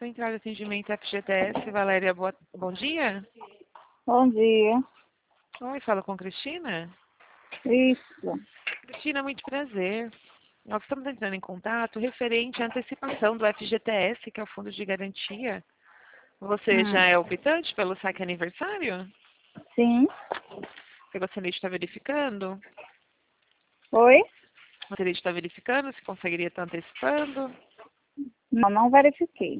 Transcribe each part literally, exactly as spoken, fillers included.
Central de Atendimento F G T S, Valéria, boa... bom dia. Bom dia. Oi, falo com Cristina? Isso. Cristina, muito prazer. Nós estamos entrando em contato referente à antecipação do F G T S, que é o Fundo de Garantia. Você Hum. já é optante pelo saque aniversário? Sim. Você gostaria de estar verificando? Oi? Gostaria de estar verificando se conseguiria estar antecipando? Não, não verifiquei.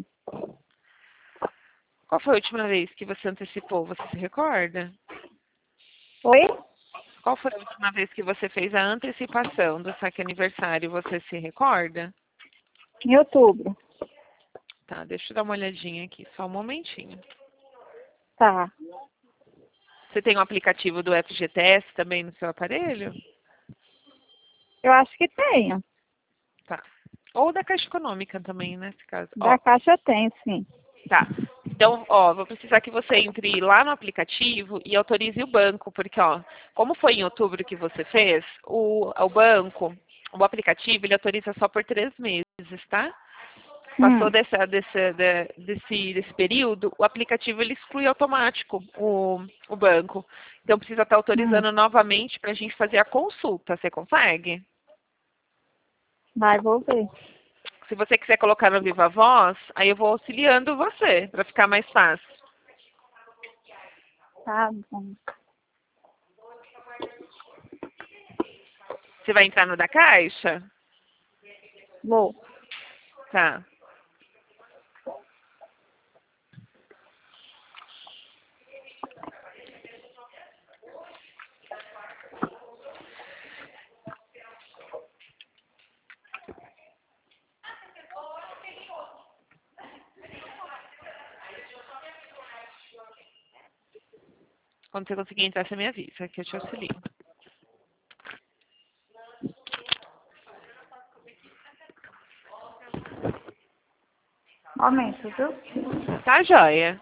Qual foi a última vez que você antecipou? Você se recorda? Oi? Qual foi a última vez que você fez a antecipação do saque aniversário? Você se recorda? Em outubro. Tá, deixa eu dar uma olhadinha aqui, só um momentinho. Tá. Você tem o aplicativo do F G T S também no seu aparelho? Eu acho que tenho. Tá. Ou da Caixa Econômica também, nesse caso. Da Ó, Caixa tem, sim. tá. Então, ó, vou precisar que você entre lá no aplicativo e autorize o banco, porque, ó, como foi em outubro que você fez, o, o banco, o aplicativo, ele autoriza só por três meses, tá? Passou Hum. dessa, desse, de- desse, desse período, o aplicativo ele exclui automático o, o banco. Então, precisa estar Hum. autorizando novamente para a gente fazer a consulta. Você consegue? Vai, vou ver. Se você quiser colocar no Viva Voz, aí eu vou auxiliando você, para ficar mais fácil. Tá bom. Você vai entrar no da Caixa? Vou. Tá. Quando você conseguir entrar, você me avisa, que eu te auxilio. Aumento, viu? Tá, joia?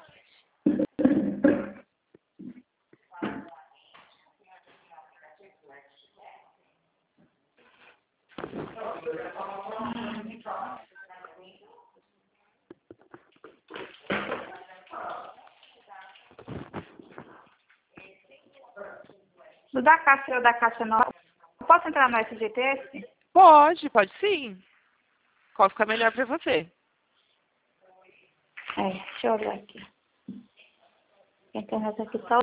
Do da Caixa ou da Caixa não. Posso entrar no F G T S? Pode, pode sim. Qual fica melhor para você? É, deixa eu olhar aqui. A internet aqui tá...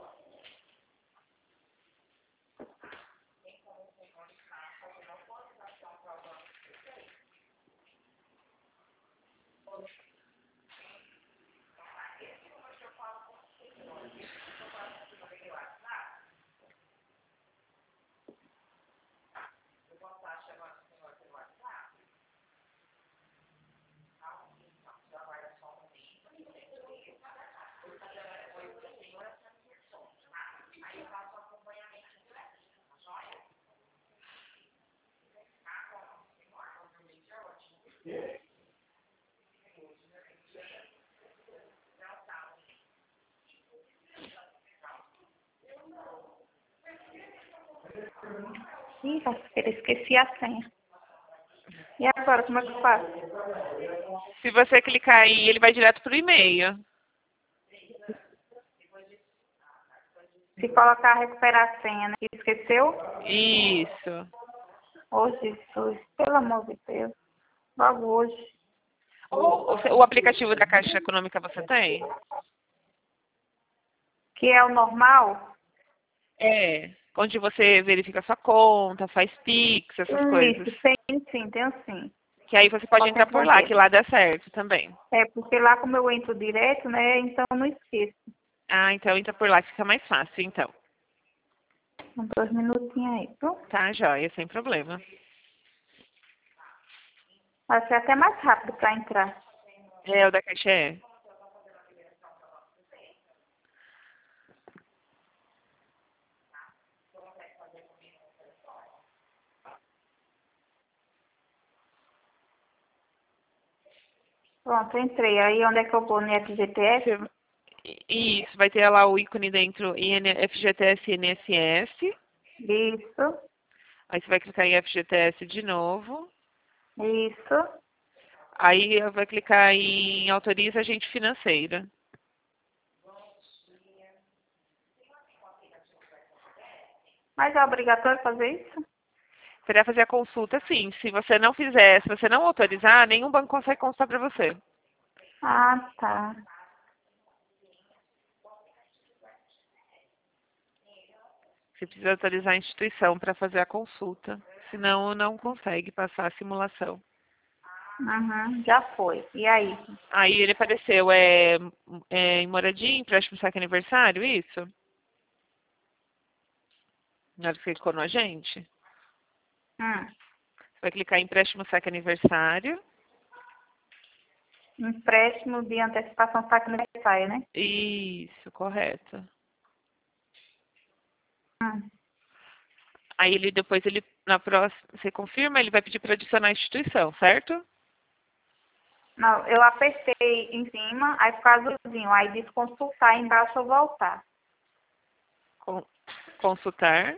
Ih, eu esqueci a senha. E agora, como é que eu faço? Se você clicar aí, ele vai direto pro e-mail. Se colocar recuperar a senha, né? Esqueceu? Isso. Ô, Jesus, pelo amor de Deus. Logo hoje. O, o, o aplicativo da Caixa Econômica você tem? Que é o normal? É. Onde você verifica sua conta, faz Pix, essas coisas. Isso, tem sim, tem sim. Que aí você pode Só entrar tem por lá, poder. que lá dá certo também. É, porque lá como eu entro direto, né? Então eu não esqueço. Ah, então entra por lá que fica mais fácil, então. Uns dois minutinhos aí, viu? Tá, joia, sem problema. Vai ser até mais rápido para entrar. É, o da Caixa é. Pronto, entrei. Aí onde é que eu vou? No F G T S? Você- Isso, vai ter lá o ícone dentro I N F G T S I N S S. Isso, Aí você vai clicar em F G T S de novo. isso. Aí vai clicar em autoriza agente financeira. Mas é obrigatório fazer isso? Você vai fazer a consulta, sim. Se você não fizer, se você não autorizar, nenhum banco consegue consultar para você. Ah, tá. Você precisa autorizar a instituição para fazer a consulta. Senão, não consegue passar a simulação. Uhum, já foi. E aí? Aí ele apareceu, é, é em moradia, empréstimo saque aniversário, isso? Na hora que você clicou no agente? Hum. Você vai clicar em empréstimo saque aniversário. Empréstimo de antecipação saque aniversário, né? Isso, correto. Hum. Aí ele depois, ele, na próxima, você confirma, ele vai pedir para adicionar a instituição, certo? Não, eu apertei em cima, aí ficou azulzinho. Aí diz consultar, embaixo ou voltar. Con- Consultar.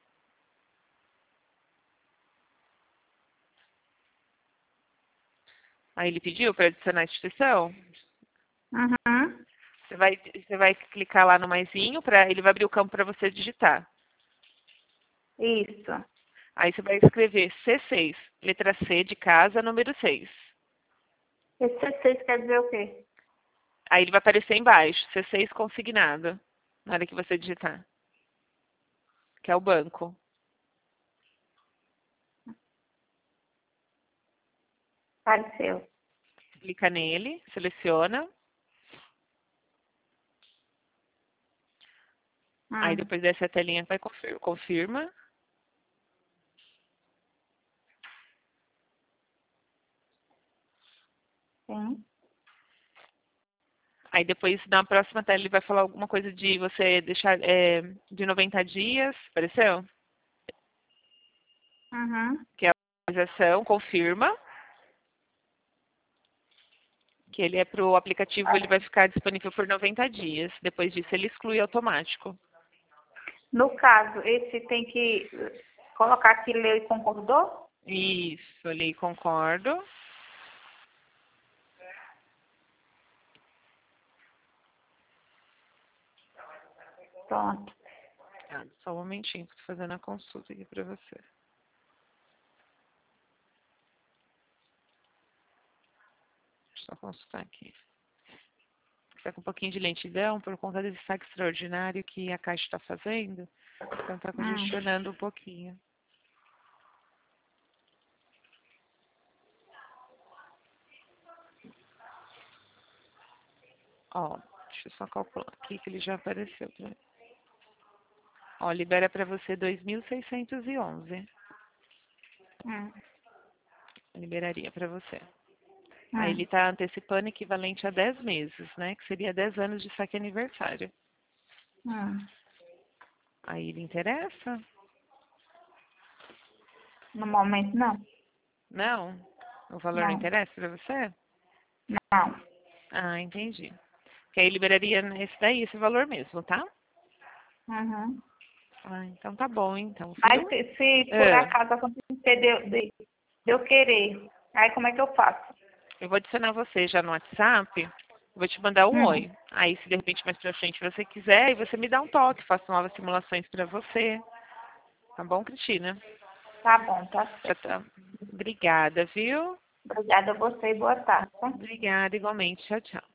Aí ele pediu para adicionar a instituição. Uhum. Você vai, você vai clicar lá no maisinho, pra, ele vai abrir o campo para você digitar. Isso. Aí você vai escrever C seis, letra C de casa, número seis. Esse C seis quer dizer o quê? Aí ele vai aparecer embaixo, C seis consignado, na hora que você digitar. Que é o banco. Apareceu. Clica nele, seleciona. Aí Hum. depois dessa telinha vai confir- confirma. Sim. Aí depois, na próxima tela, ele vai falar alguma coisa de você deixar é, de noventa dias. Apareceu? Uhum. Que é a atualização, confirma. Que ele é para o aplicativo, ele vai ficar disponível por noventa dias. Depois disso, ele exclui automático. No caso, esse tem que colocar aqui leu e concordou? Isso, ali concordo. Pronto. Ah, só um momentinho que eu estou fazendo a consulta aqui para você. Deixa eu só consultar aqui. Está com um pouquinho de lentidão por conta desse saque extraordinário que a Caixa está fazendo. Então está Hum. congestionando um pouquinho. Ó, deixa eu só calcular aqui que ele já apareceu pra mim. Ó, libera para você dois mil seiscentos e onze. Hum. Liberaria para você. Aí ele Hum. está antecipando equivalente a dez meses, né? Que seria dez anos de saque aniversário. Hum. Aí ele interessa? No momento, não. Não? O valor não Não. interessa para você? Não. Ah, entendi. Que aí liberaria esse daí, esse valor mesmo, tá? Uhum. Ah, então tá bom, então, Mas viu? se, se por Ah, acaso acontecer de, eu- de, de eu querer, aí como é que eu faço? eu vou adicionar você já no WhatsApp. Vou te mandar um Hum. oi. Aí, se de repente mais pra frente você quiser, aí você me dá um toque, faço novas simulações para você. Tá bom, Cristina? Tá bom, tá Já certo. tá. Obrigada, viu? Obrigada a você e boa tarde. Tá? Obrigada, igualmente. Tchau, tchau.